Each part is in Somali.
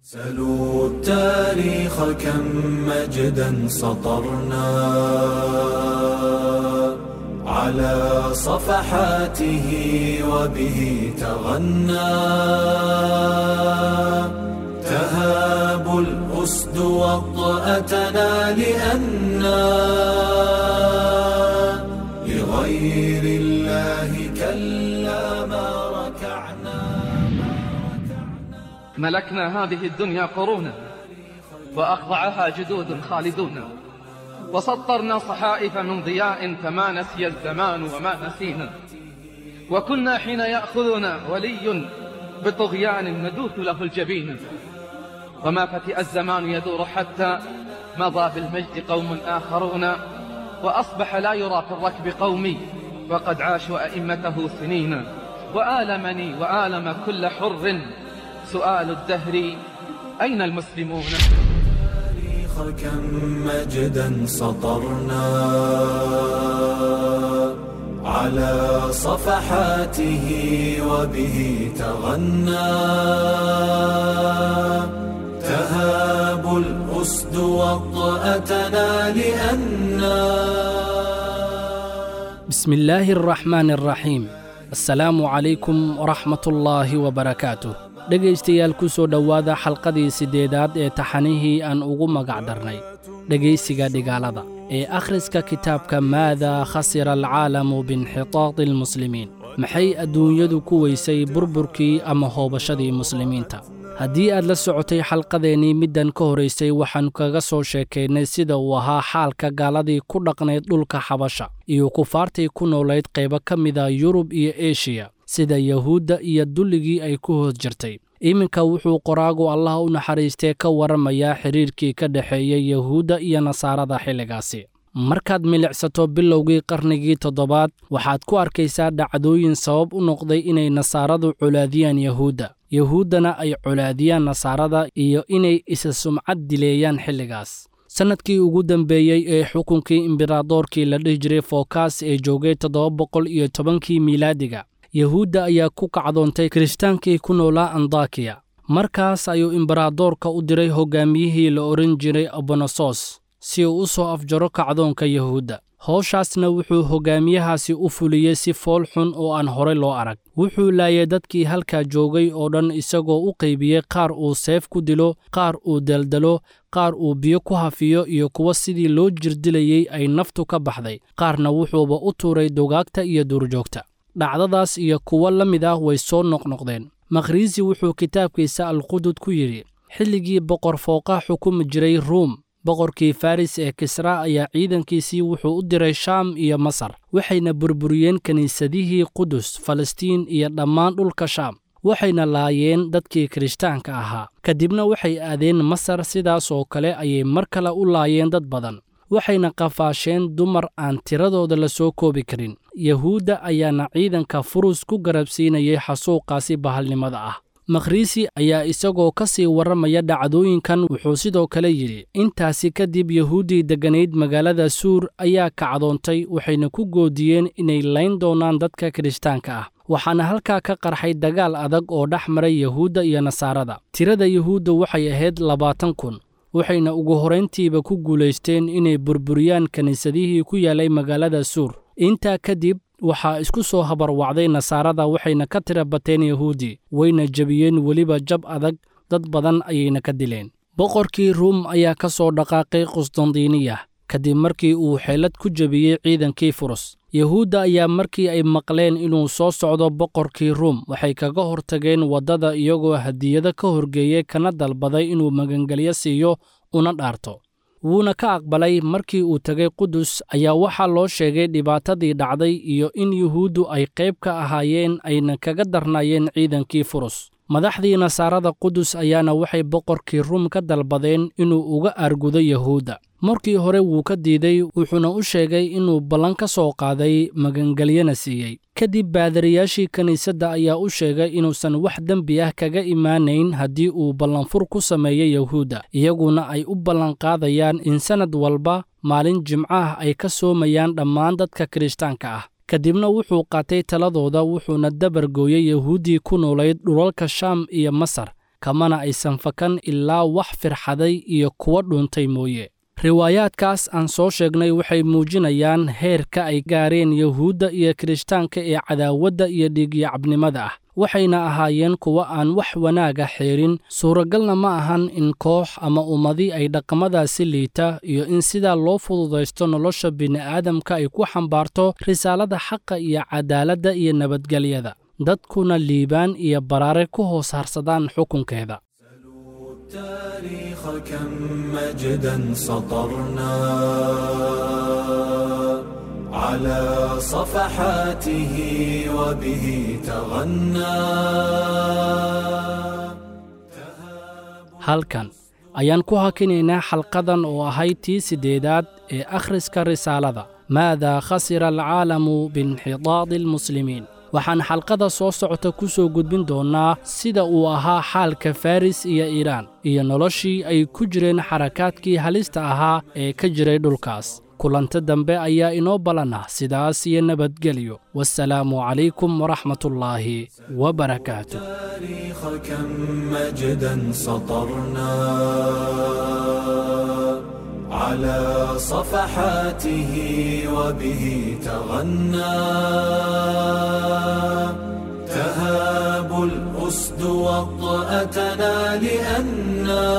سلوا التاريخ كم مجدا سطرنا على صفحاته وبه تغنى. تهاب الأسد وطأتنا لأننا لغير الله كلا ما ركعنا. ملكنا هذه الدنيا قرونا وأخضعها جدود خالدون، وسطرنا صحائف من ضياء فما نسي الزمان وما نسينا. وكنا حين يأخذنا ولي بطغيان ندوث له الجبين، وما فتئ الزمان يدور حتى مضى بالمجد قوم آخرون، وأصبح لا يرى في الركب قومي وقد عاشوا أئمته سنين. وآلمني وآلم كل حر سؤال الدهر أين المسلمون؟ التاريخ كم مجدا سطرنا على صفحاته وبه تغنى. تهاب الأسد وطأتنا لأننا. بسم الله الرحمن الرحيم. السلام عليكم ورحمة الله وبركاته. dhegaystayaal ku soo dhowaada xalqadii siddeedaad ee taxanihii aan ugu magac darnay dhegaysiga dhigaalada ee akhriska kitaabka maadaa khasira alcaalamu biinxitaadi almuslimiin. maxay adduunyadu ku weysay burburkii ama hoobashadii muslimiinta? haddii aad la socotay xalqadeennii middan ka horaysay waxaannu kaga soo sheekaynay sida uu ahaa xaalka gaaladii ku dhaqnayd dhulka xabasha iyo kufaartii ku noolayd qaybo ka mida yurub iyo eshiya, sida yahuudda iyo dulligii ay ku hoos jirtay. iminka wuxuu qoraagu allah u naxariistee ka warramayaa xidhiirkii ka dhexeeyey yahuudda iyo nasaarada xilligaasi. markaad milicsato bilowgii qarnigii 7aad waxaad ku arkaysaa dhacdooyin sabab u noqday inay nasaaradu colaadiyaan yahuuddana ay colaadiyaan nasaarada iyo inay isa sumcad dileeyaan xilligaas. sannadkii ugu dambeeyey ee xukunkii imberadoorkii la dhihi jiray fokas ee joogay 710kii miilaadiga, yahuudda ayaa ku kacdoontay kiristaankii ku noolaa andakiya. markaas ayuu imberadoorka u diray hoggaamiyihii la odhan jiray abonosos si uu u soo afjaro kacdoonka yahuudda. howshaasna wuxuu hoggaamiyahaasi u fuliyey si fool xun oo aan horey loo arag. wuxuu laayay dadkii halkaa joogay oo dhan isagoo u qaybiyey qaar uu seef ku dilo, qaar uu daldalo, qaar uu biyo ku hafiyo iyo kuwa sidii loo jirdilayey ay naftu ka baxday, qaarna wuxuuba u tuuray dugaagta iyo duurjoogta. dhacdadaas iyo kuwo la mid ah way soo noqnoqdeen. makhriisi wuxuu kitaabkiisa alqudud ku yidhi, xilligii boqor fooqa xukumi jiray ruum, boqorkii faris ee kisra ayaa ciidankiisii wuxuu u diray shaam iyo masar, waxayna burburiyeen kiniisadihii qudus, falastiin iyo dhammaan dhulka shaam, waxayna laayeen dadkii kirishtaanka ahaa. kadibna waxay aadeen masar, sidaas oo kale ayay mar kale u laayeen dad badan, waxayna qafaasheen dumar aan tiradooda la soo koobi karin. yahuudda ayaana ciidanka furus ku garabsiinayay xasuuqaasi bahalnimada ah. makhriisi ayaa isagoo ka sii warramaya dhacdooyinkan wuxuu sidoo kale yidhi, intaasi kadib yahuuddii degganayd magaalada suur ayaa kacdoontay, waxayna ku goodiyeen inay layn doonaan dadka kirishtaanka ah. waxaana halkaa ka qarxay dagaal adag oo dhex maray yahuudda iyo nasaarada. tirada yahuudda waxay ahayd 20,000, waxayna ugu horrayntiiba ku guulaysteen inay burburiyaan kiniisadihii ku yaalay magaalada suur. intaa kadib waxaa isku soo habarwacday nasaarada, waxayna ka tira bateen yahuuddii, wayna jebiyeen weliba jab adag, dad badan ayayna ka dileen. boqorkii ruum ayaa ka soo dhaqaaqay qusdandiiniya kadib markii uu xeelad ku jebiyey ciidankii furus. yahuudda ayaa markii ay maqleen inuu soo socdo boqorkii ruum waxay kaga hortageen waddada iyagoo hadiyado ka horgeeyey kana dalbaday inuu magangelyo siiyo una dhaarto. wuuna ka aqbalay. markii uu tegay qudus ayaa waxaa loo sheegay dhibaatadii dhacday iyo in yuhuuddu ay qayb ka ahaayeen ayna kaga darnaayeen ciidankii furus. madaxdii nasaarada qudus ayaana waxay boqorkii ruum ka dalbadeen inuu uga aargudo yahuudda. markii hore wuu ka diiday, wuxuuna u sheegay inuu ballan ka soo qaaday magangelyana siiyey. kadib baadariyaashii kiniisadda ayaa u sheegay inuusan wax dembi ah kaga imaanayn haddii uu ballanfur ku sameeyo yahuudda, iyaguna ay u ballanqaadayaan in sannad walba maalin jimcaha ay ka soomayaan dhammaan dadka kirishtaanka ah. kadibna wuxuu qaatay taladooda wuxuuna dabargooyey yahuuddii ku noolayd dhulalka shaam iyo masar, kamana aysan fakan ilaa wax firxaday iyo kuwa dhuuntay mooye. riwaayaadkaas aan soo sheegnay waxay muujinayaan heerka ay gaareen yuhuudda iyo kirishtaanka ee cadaawadda iyo dhiigyacabnimada ah, waxayna ahaayeen kuwa aan wax wanaaga xeerin. suuragalna ma ahan in koox ama ummadi ay dhaqamadaasi liita iyo in sidaa loo fududaysto nolosha bini'aadamka ay ku xambaarto risaalada xaqa iyo cadaaladda iyo nabadgelyada, dadkuna liibaan iyo baraare ku hoos harsadaan xukunkeeda. التاريخ كم مجدا سطرنا على صفحاته وبه تغنى. halkan ayaan ku hakinaynaa xalqadan oo ahayd tii 8aad ee akhriska risaalada maadaa khasira alcaalamu biinxidaadi almuslimiin. waxaan xalqada soo socota ku soo gudbin doonnaa sida uu ahaa xaalka faris iyo iiraan iyo noloshii ay ku jireen xarakaadkii halista ahaa ee ka jiray dhulkaas. kulanta dambe ayaa inoo ballanah, sidaas iyo nabadgelyo. wassalaamu calaykum waraxmatullaahi wabarakaatuh. التاريخ كم مجدا سطرنا على صفحاته وبه تغنى. تهاب الأسد وطأتنا لأننا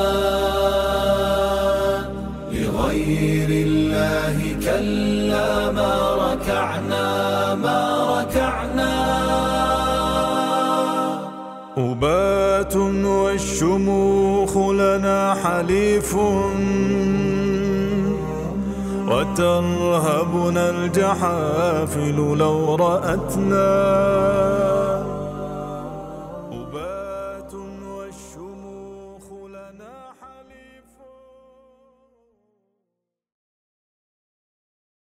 لغير الله كلا ما ركعنا ما ركعنا. أبات والشموخ لنا حليف وترهبنا الجحافل لو رأتنا.